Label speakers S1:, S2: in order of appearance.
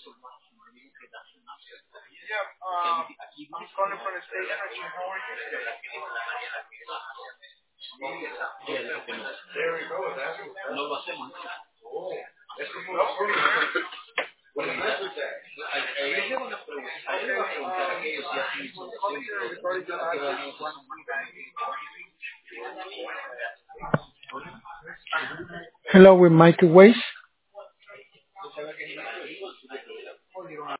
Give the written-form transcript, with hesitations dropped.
S1: I'm calling from the station. How are you? Hello, with Michael Weiss.